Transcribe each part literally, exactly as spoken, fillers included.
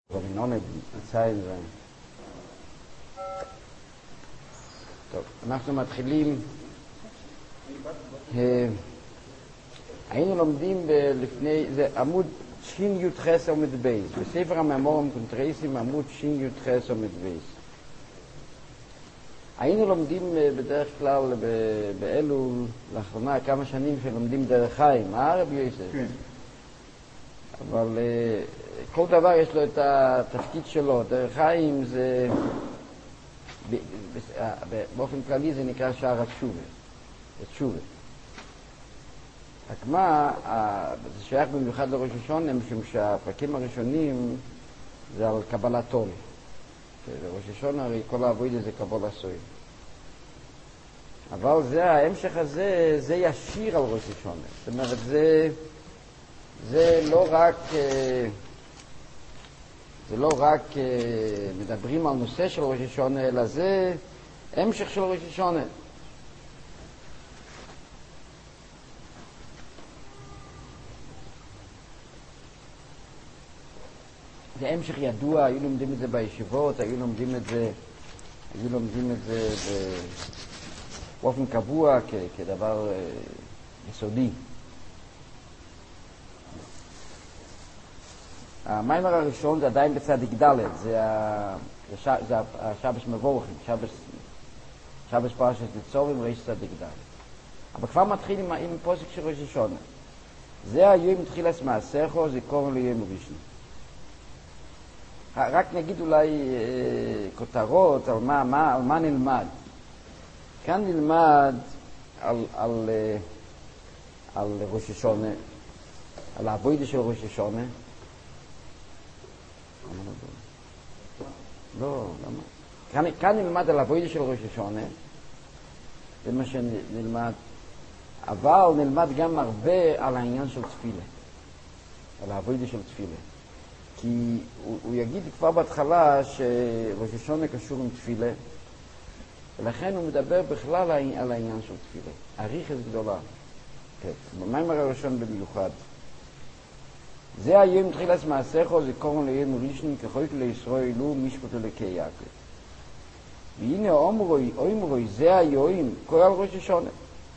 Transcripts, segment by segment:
טוב, אנחנו מתחילים. היינו לומדים לפני, זה עמוד שין י' חס עומד בייס, בספר המאמורים קונטרייסים עמוד שין י' חס עומד בייס. היינו לומדים בדרך כלל באלול, לאחרונה כמה שנים שלומדים דרך חיים, אה רבי יוסף? כן. אבל כל דבר יש לו את התפקיד שלו. דרך חיים זה, באופן כללי זה נקרא שער התשובה, התשובה. רק מה, זה שייך במיוחד לראש השונה, משום שהפרקים הראשונים זה על קבלת עול. ראש השונה הרי כל העבודה זה קבול עשוי. אבל זה, ההמשך הזה, זה ישיר על ראש השונה. זאת אומרת, זה, זה לא רק, זה לא רק מדברים על נושא של ראש השונה, אלא זה המשך של ראש השונה. זה המשך ידוע, היו לומדים את זה בישיבות, היו לומדים את זה, היו לומדים את זה באופן קבוע כ- כדבר יסודי. המיימר הראשון זה עדיין בצדיק ד', זה, ה- זה השבש מבורכים, שבש, שבש פרשת ניצורים, ריש צדיק ד'. אבל כבר מתחיל עם, עם פוסק של ראש השונה. זה היום תחילת מעשיכו, זה קוראים ליום ראשון. רק נגיד אולי אה, כותרות על מה, מה, על מה נלמד. כאן נלמד על, על, אה, על ראש השונה, על העבודה של ראש השונה. לא, למה? כאן, כאן נלמד על העבודה של ראש השונה, זה מה שנלמד, אבל נלמד גם הרבה על העניין של תפילה, על העבודה של תפילה. כי הוא, הוא יגיד כבר בהתחלה שראש השונה קשור עם תפילה, ולכן הוא מדבר בכלל על העניין של תפילה. אריכות גדולה. כן, במיימר הראשון במיוחד. זה היום תחילת מעשיכו, זה קוראים ליום ראשון, ככל לישראל לו משפט אלוקי יעקב. והנה אומרוי, אומרוי, זה היום, כל על ראש השונה.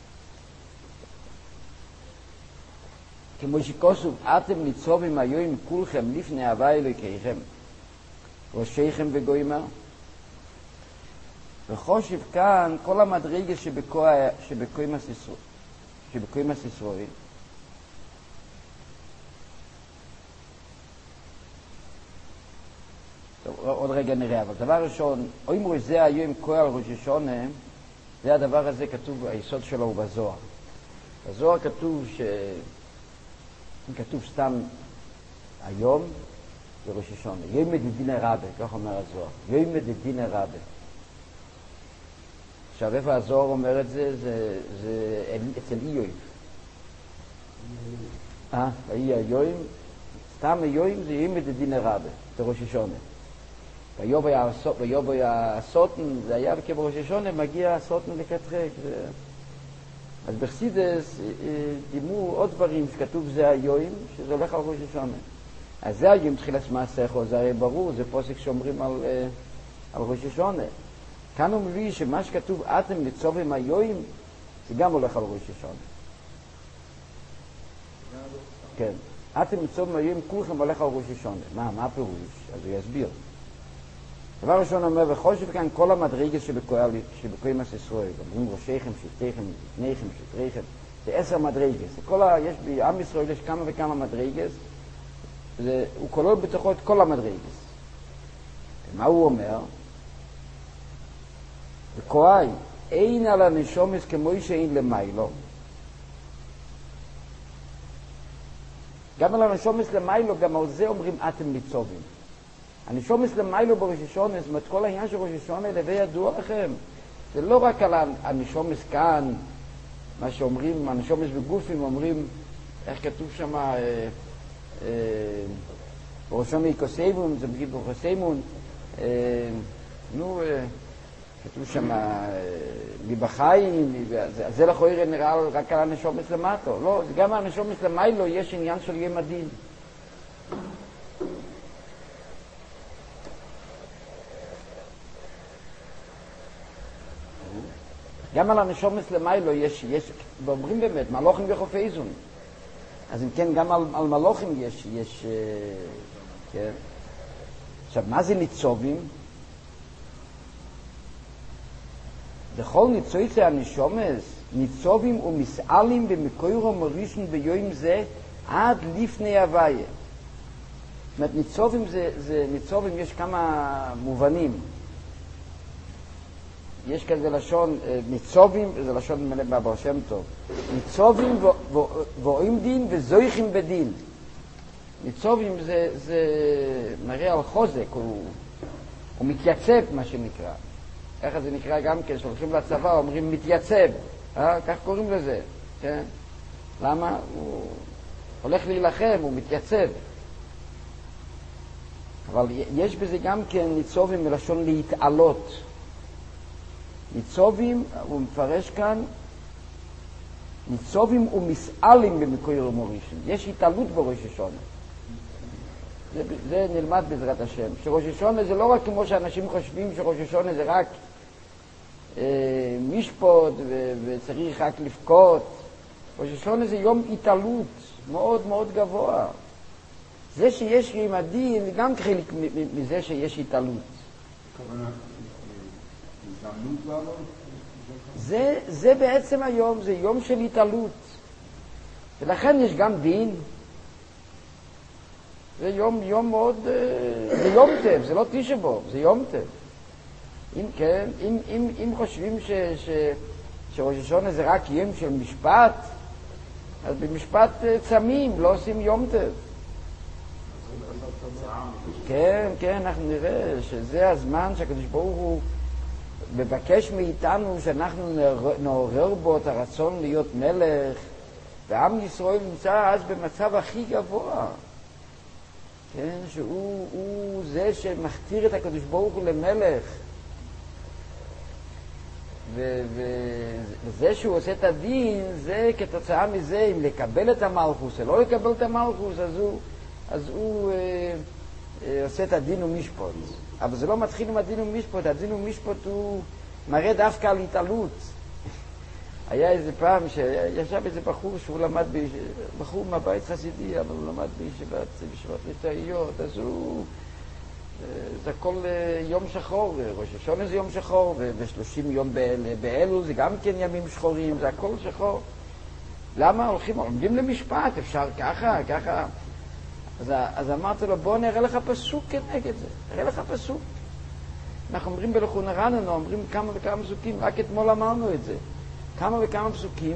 כמו שכוסוב, אתם ניצובים היום כולכם לפני הווי אלוקיכם, ראשיכם וגוימה. וחושב כאן כל המדרגה שבקוימס ישראל, שבקוימס ישראל. טוב, עוד רגע נראה, אבל דבר ראשון, אומרו זה היום כל על ראש השונה, זה הדבר הזה כתוב, היסוד שלו הוא בזוהר. בזוהר כתוב ש... כתוב סתם היום בראש השונה, יום דדינא רבה, כך אומר הזוהר, יום דדינא רבה. עכשיו איפה הזוהר אומר את זה? זה, זה אצל איוב. אה, ויהי היום, סתם היום זה יום דדינא רבה, זה ראש השונה. ויובא הסוטן, זה היה כבראש השונה, מגיע הסוטן לקטרק. זה... אז בחסידס דימו עוד דברים שכתוב זה היום, שזה הולך על ראש השונה. אז זה היום תחילת מעשיכו, זה הרי ברור, זה פוסק שאומרים על, על ראש השונה. כאן הוא מביא שמה שכתוב אתם ניצובים היום, זה גם הולך על ראש השונה. כן, אתם ניצובים היום, כולכם הולך על ראש השונה. מה, מה הפירוש? אז הוא יסביר. דבר ראשון אומר, וחושב כאן כל המדרגות שבקוימס ישראל, אומרים ראשיכם, שבטיכם, לפניכם, שטריכם, זה עשר מדרגות. כל ה... יש בעם ישראל יש כמה וכמה מדרגות, זה... הוא כולל בתוכו את כל המדרגות. ומה הוא אומר? וכוהי, אין על הנשומס כמו שאין למיילו. גם על הנשומס למיילו, גם על זה אומרים אתם ניצובים. הנשומס למיילו בראש השונה, זאת אומרת, כל העניין של ראש השונה, להווי ידוע לכם. זה לא רק על הנשומס כאן, מה שאומרים, הנשומס בגופים, אומרים, איך כתוב שם, אה, אה, בראש השונה יקוסיימון, זה בגיד בראש השונה, אה, נו, אה, כתוב שם, אה, מבחיים, זה, זה לכאורה נראה רק על הנשומס למטו. לא, גם על הנשומס למיילו יש עניין של יום הדין. גם על הנשומס למיילו יש, יש, ואומרים באמת, מלוכים וחופי איזון. אז אם כן, גם על, על מלוכים יש, יש, כן. עכשיו, מה זה ניצובים? בכל ניצוצי הנשומס, ניצובים ומסעלים במקורו מורישן ביום זה עד לפני הוויה. זאת אומרת, ניצובים זה, זה, ניצובים יש כמה מובנים. יש כזה לשון, ניצובים, זה לשון מלא בבר שם טוב. ניצובים ורואים דין וזויכים בדין. ניצובים זה, זה מראה על חוזק, הוא, הוא מתייצב, מה שנקרא. איך זה נקרא גם כן, שהולכים לצבא, אומרים מתייצב. אה? כך קוראים לזה. כן? למה? הוא הולך להילחם, הוא מתייצב. אבל יש בזה גם כן ניצובים מלשון להתעלות. ניצובים, הוא מפרש כאן, ניצובים ומסעלים במקורו מורישן. יש התעלות בראש השונה. זה, זה נלמד בעזרת השם. שראש השונה זה לא רק כמו שאנשים חושבים שראש השונה זה רק אה, משפוט ו- וצריך רק לפקות. ראש השונה זה יום התעלות מאוד מאוד גבוה. זה שיש עם הדין, גם חלק מזה שיש התעלות. זה, זה בעצם היום, זה יום של התעלות. ולכן יש גם דין. זה יום, יום מאוד, זה יום טב, זה לא תשעה באב, זה יום טב. אם, כן, אם, אם, אם חושבים ש, ש, שראש השונה זה רק יום של משפט, אז במשפט צמים, לא עושים יום טב. כן, כן, אנחנו נראה שזה הזמן שהקדוש ברוך הוא מבקש מאיתנו שאנחנו נעורר בו את הרצון להיות מלך, ועם ישראל נמצא אז במצב הכי גבוה, כן, שהוא הוא זה שמכתיר את הקדוש ברוך הוא למלך, ו- ו- וזה שהוא עושה את הדין, זה כתוצאה מזה, אם לקבל את המלכוס או לא לקבל את המלכוס, אז הוא, אז הוא אה, אה, עושה את הדין ומשפוט. אבל זה לא מתחיל עם הדין ומשפוט, הדין ומשפוט הוא מראה דווקא על התעלות. היה איזה פעם שישב איזה בחור שהוא למד, בחור מהבית חסידי, אבל הוא למד בישיבת, בישיבת ליטאיות, אז הוא, זה הכל יום שחור, ראש השונה זה יום שחור, ו-שלושים יום באלול זה גם כן ימים שחורים, זה הכל שחור. למה הולכים, עומדים למשפט, אפשר ככה, ככה. אז, אז אמרתי לו, בוא נראה לך פסוק כנגד זה, נראה לך פסוק. אנחנו אומרים בלכון הרננו, אומרים כמה וכמה פסוקים, רק אתמול אמרנו את זה. כמה וכמה פסוקים,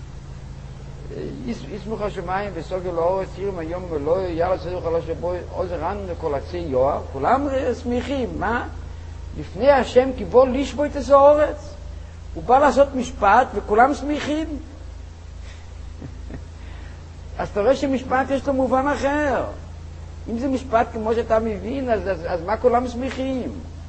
יסמוך השמיים וסוגר לאורץ, ירם היום ולא יאללה סדוך על השבוי, עוזר רננו לכל עצי יואר, כולם שמחים, מה? לפני השם כיבול לשבו את איזה אורץ. הוא בא לעשות משפט וכולם שמחים. אז אתה רואה שמשפט יש לו מובן אחר. אם זה משפט כמו שאתה מבין, אז, אז, אז מה כולם שמחים?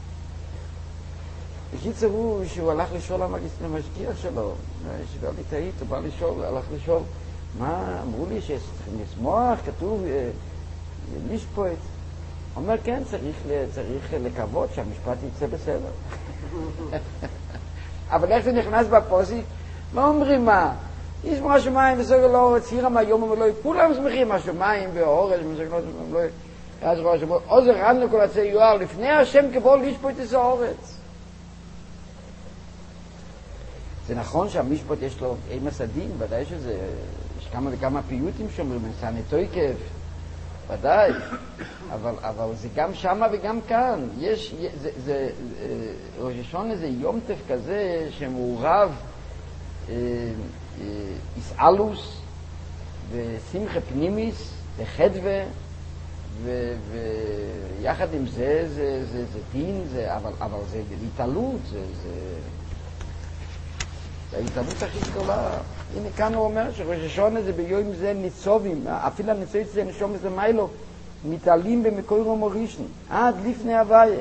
בקיצר הוא שהוא הלך לשאול למשגיח שלו, ישיבה ליטאית, הוא בא לשאול, הלך לשאול, מה, אמרו לי שצריכים לשמוח, כתוב לשפוט. הוא אומר, כן, צריך, צריך לקוות שהמשפט יצא בסדר. אבל איך זה נכנס בפוסק? לא אומרים מה? ישמור השמיים וסוגר לאורץ, ירם היום ולא, כולם שמחים, השמיים והאורץ, אז רואה השמיים, עוזר רננו לכל עצי יואר, לפני השם כבול לשפוט את איזה אורץ. זה נכון שהמשפט יש לו אימס הדין, ודאי שזה, יש כמה וכמה פיוטים שאומרים, סנטוי כיף, ודאי, אבל, אבל זה גם שמה וגם כאן. יש, זה, זה, ראש השונה זה יום טף כזה שמעורב אה, אה, איסאלוס ושמחה פנימיס וחדווה, ויחד עם זה זה, זה, זה דין, זה, אבל, אבל זה התעלות, זה, זה ההתאבות הכי גדולה. הנה כאן הוא אומר שראש השונה זה ביום זה ניצובים, אפילו הניצוץ זה נשום זה מיילו, מתעלים במקורו מורישן, עד לפני הוויה.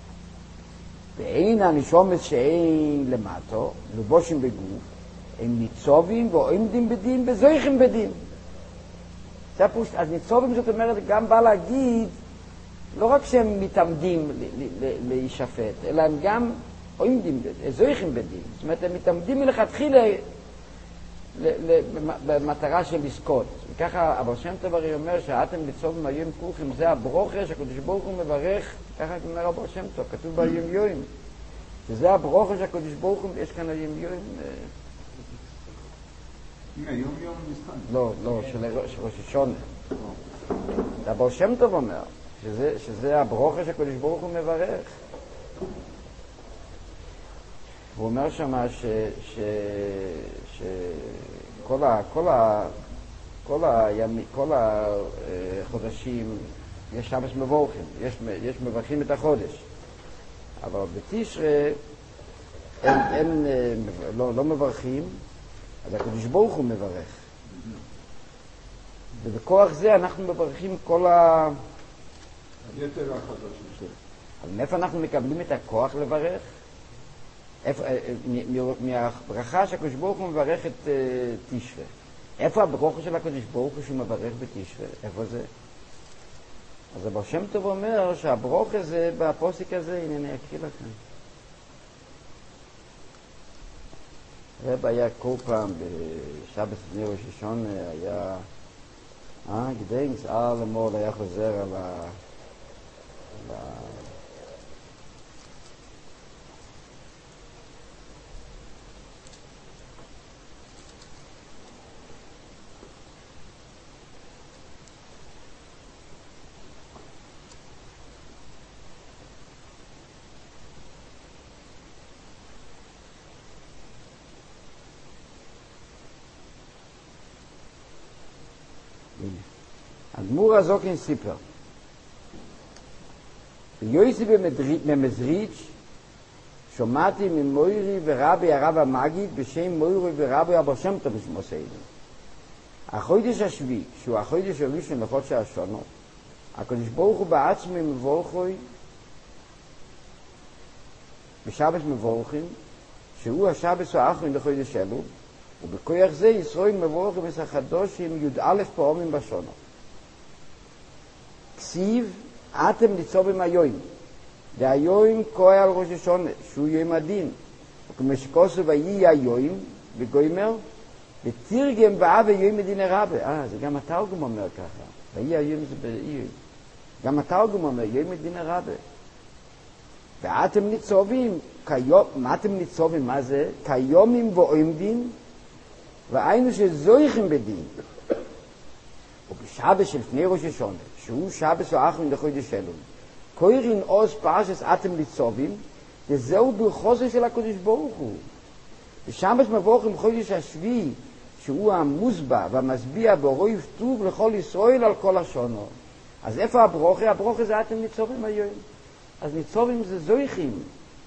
ואין הנשומס שאין למטו, לבושים בגוף, הם ניצובים ועומדים בדין, וזויכים בדין. זה הפושט. אז ניצובים זאת אומרת גם בא להגיד, לא רק שהם מתעמדים להישפט, אלא הם גם עומדים בדין, זויכים בדין. זאת אומרת, הם מתעמדים מלכתחילה במטרה של לזכות. וככה אבר שם טוב הרי אומר שאתם לצום היום כולכם, זה הברוכה שהקדוש ברוך הוא מברך, ככה אומר אבר שם טוב, כתוב ביום יום. שזה הברוכה שהקדוש ברוך הוא, יש כאן היום יום... יום יום נסתן. לא, לא, של ראש השונה. זה אבר שם טוב אומר, שזה הברוכה שהקדוש ברוך הוא מברך. הוא אומר שמה ש... ש... ש... כל ה... כל ה... כל הימים, כל החודשים יש שבס מבורכים, יש, יש מברכים את החודש. אבל בתשרי הם, הם לא, לא מברכים, אז הקדוש ברוך הוא מברך. ובכוח זה אנחנו מברכים כל ה... יתר החדשים. אבל מאיפה אנחנו מקבלים את הכוח לברך? מהברכה שהקדוש ברוך הוא מברך את תשרי. איפה הברכה של הקדוש ברוך הוא שהוא מברך בתשרי? איפה זה? אז אבר שם טוב אומר שהברכה הזה בפוסק הזה, הנה אני אקריא לכם. רב היה כל פעם בשבת לפני ראש השונה, היה אה, גדנקס, אה, למול, היה חוזר על ה... על ה... אדמו"ר הזוקן סיפר ביוסי במזריץ' שמעתי ממוירי ורבי הרב המגיד בשם מוירי ורבי אבר שם טוב בשמוסיינו. החודש השביעי, שהוא החודש הראשון לחודש השונות, הקדוש ברוך הוא בעצמו מבורכוי בשבת מבורכים, שהוא השבת האחרון לחודש אלול, ובכוח זה ישראל מבורכים בסחדושים י"א פעמים בשונות. כסיב אתם ניצובים היום, והיום כהה על ראש השונה, שהוא יום הדין, וכמו שכוסו ויהי היום, בגוימר, ותרגם באה ויום מדין הרבה. אה, זה גם התרגום אומר ככה, ויהי היום זה באיום. גם התרגום אומר, יום מדין הרבה. ואתם ניצובים, כיום, מה אתם ניצובים, מה זה? כיומים ועומדים, והיינו שזויכים בדין. ובשבת של לפני ראש השונה, שהוא שבס האחרון לחודש אלול, קוראים עוז פרשת אתם ניצובים, וזהו ברכוסו של הקדוש ברוך הוא. בשבת מבורכים חודש השביעי, שהוא המוסבע והמשביע והרויב טוב לכל ישראל על כל השונות. אז איפה הברוכה? הברוכה זה אתם ניצובים היום. אז ניצובים זה זויכים.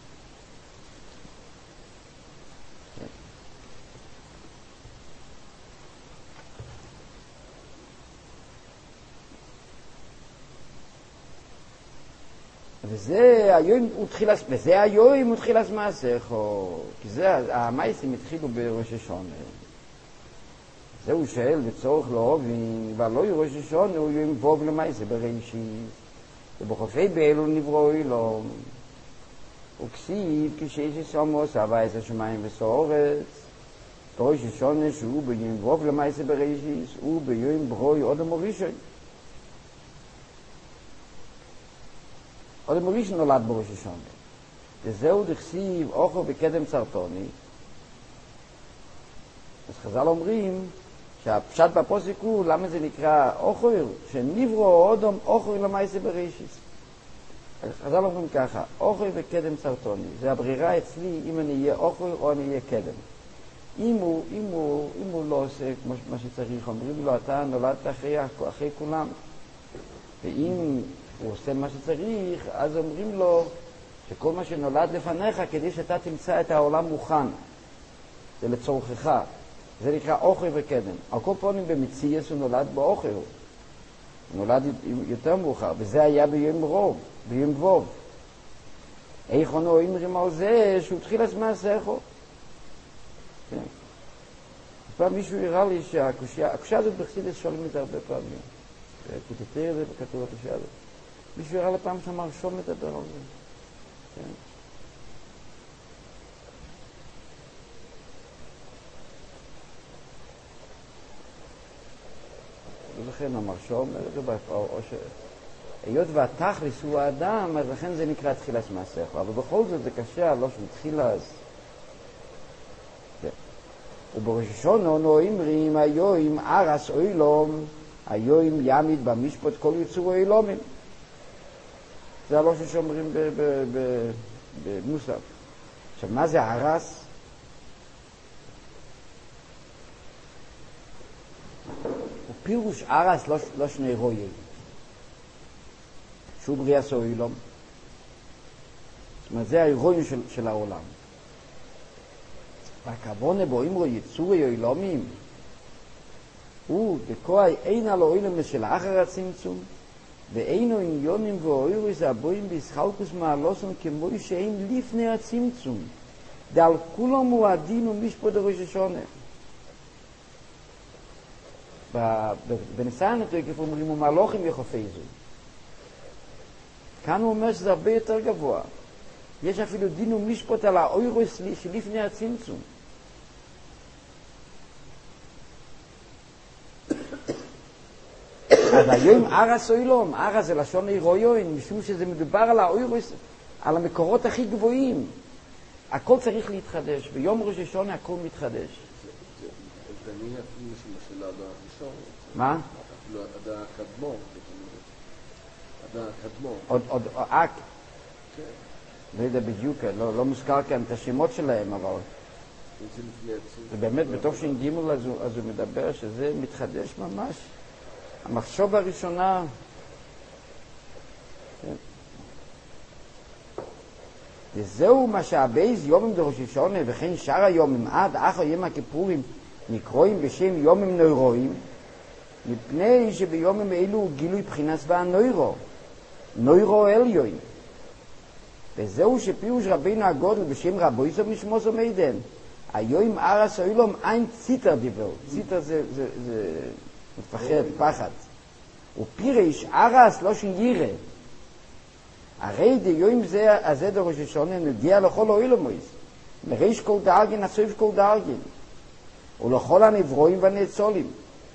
וזה היום הוא תחיל, וזה היום הוא תחיל מעשך, כי זה, המעשים התחילו בראש השונה. זה הוא שואל בצורך לאהובים, אבל לא ראש השונה, הוא יום ווב למעשה בראשית. ובחופי באלול נבראו אילום. וכסיב כשיש סומוס, אהבה עשר שמיים וסורץ, בראש השונה שהוא ביום ווב למעשה בראשית, הוא ביום ברוי עוד המורישוי. עוד המורישוי נולד בראש השונה. וזהו דכסיב אוכו בקדם צרטוני. אז חז"ל אומרים שהפשט בפוסק הוא, למה זה נקרא אוכויר? שנברו אודום אוכויר למעשה בראשית. חז"ל אומרים ככה, אוכויר וקדם צרטוני. זה הברירה אצלי אם אני אהיה אוכויר או אני אהיה קדם. אם הוא, אם הוא, אם הוא לא עושה כמו מה שצריך, אומרים לו, אתה נולדת אחרי, אחרי כולם. ואם הוא עושה מה שצריך, אז אומרים לו שכל מה שנולד לפניך, כדי שאתה תמצא את העולם מוכן. זה לצורכך. זה נקרא אוכר וקדם. על כל פונים במציאס הוא נולד באוכר. הוא נולד יותר מאוחר, וזה היה ביום רוב, ביום ווב. איך אנו אומרים על זה שהוא התחיל הזמן סכו. כן. פעם מישהו הראה לי שהקושיה הזאת בחסידות שואלים את זה הרבה פעמים. כי תתאר את זה בכתוב הקושיה הזאת. מישהו הראה לפעם שאמר שום את הדבר הזה. כן. ולכן אמר שאומר, או ש... היות והתכלס הוא האדם, אז לכן זה נקרא תחילת מעשיך. אבל בכל זאת זה קשה, לא של תחילה אז. ובראש השונה אנו אומרים, היום ארס אוילום, היום ימיד במשפט כל יצור אוילומים. זה הלושן שאומרים במוסף. עכשיו, מה זה ארס? הוא פירוש ארס לא, לא שני רואים. שהוא בריאס אוילום. זאת אומרת, זה האירועים של, של העולם. והכוונה בו אמרו יצורי אוילומים, הוא בכוח אין על אוילום של אחר הצמצום, ואינו עניונים ואוירוס הבואים בישחלקוס מעלוסון כמו שאין לפני הצמצום, דעל כולם הוא הדין ומשפט ראש השונה. בניסיון התוקף אומרים, ומלוכים יחופי זו. כאן הוא אומר שזה הרבה יותר גבוה. יש אפילו דין ומשפט על האוירוס שלפני הצמצום. אז היום ארס אוילום, ארס זה לשון אירויון, משום שזה מדובר על האוירוס, על המקורות הכי גבוהים. הכל צריך להתחדש, ביום ראש השונה הכל מתחדש. זה נהיה אפילו של האדם הראשון. מה? אפילו האדם הקדמון. האדם הקדמון. עוד, עוד, אק. לא יודע בדיוק, לא, לא מוזכר כאן את השמות שלהם, אבל זה באמת, בתוך שינגימול אז, אז הוא מדבר שזה מתחדש ממש. המחשוב הראשונה, כן. וזהו מה שהבייז יומים דרוש השונה וכן שאר היומים עד אחר יום הכיפורים נקרואים בשם יומים נוירואים, מפני שביומים אלו גילוי בחינת והנוירו, נוירו אליון. וזהו שפירוש רבינו הגודל בשם רבו יסוב נשמוס ומיידן, היום ארס אוילום אין ציטר דיבר, ציטר זה, זה, זה מפחד, פחד. ופירש ארס לא שירה. הרי דיום זה, הזה דרוש השונה נגיע לכל אוילומויס, מריש כל דארגן, הסויף כל דארגן, ולכל הנברואים והנצולים.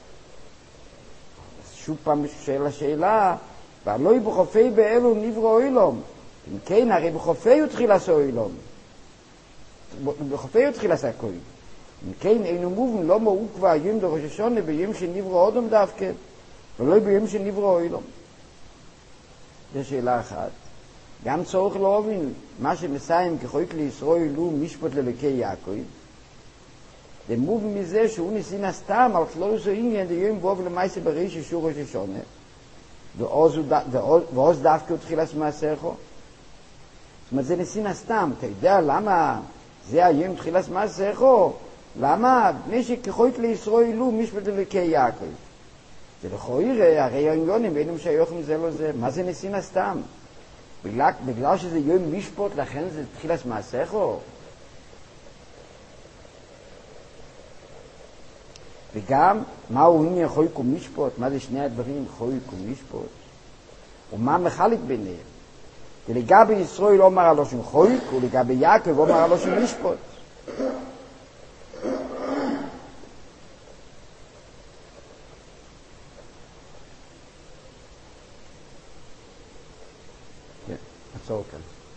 שוב פעם שאלה שאלה, והלוי בחופי באלו נברוא אוילום, אם כן, הרי בחופי הוא תחיל עשו אילום. בחופי הוא תחיל עשה כוי. אם כן, אינו מובן, לא מהו כבר היום דרוש השונה ביום שנברוא אודום דווקא, ולא ביום שנברוא אילום. זו שאלה אחת. גם צורך להבין, מה שמסיים כחוק לישראל הוא משפט ללוקי יעקב, זה מובן מזה שהוא ניסין הסתם על כלוס או עניין דיום בוב למעשה בראש ישור ראש השונה, ועוז דווקא הוא תחיל עשו מעשיכו. זאת אומרת, זה ניסין הסתם. אתה יודע למה זה היום תחילת מעשיכו? למה? בני שכחוק לישראל הוא משפט ללוקי יעקב. זה לכאורה, הרי העניונים אינם שיוכם זה לא זה. מה זה ניסין הסתם? בגלל, בגלל שזה יום משפט, לכן זה תחילת מעשיכו? וגם, מהו עניין חוק ומשפט? מה זה שני הדברים, חוק ומשפט? ומה מחלק ביניהם? ולגבי ישראל אומר עלו שם חוק, ולגבי יעקב אומר עלו שם משפט. כן, עצור כאן.